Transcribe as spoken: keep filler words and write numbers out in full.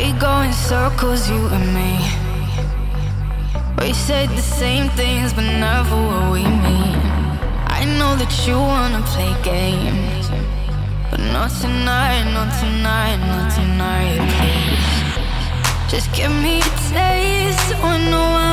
We go in circles, you and me. We say the same things, but never what we mean. I know that you wanna play games, but not tonight, not tonight, not tonight, please. Just give me a taste, so I know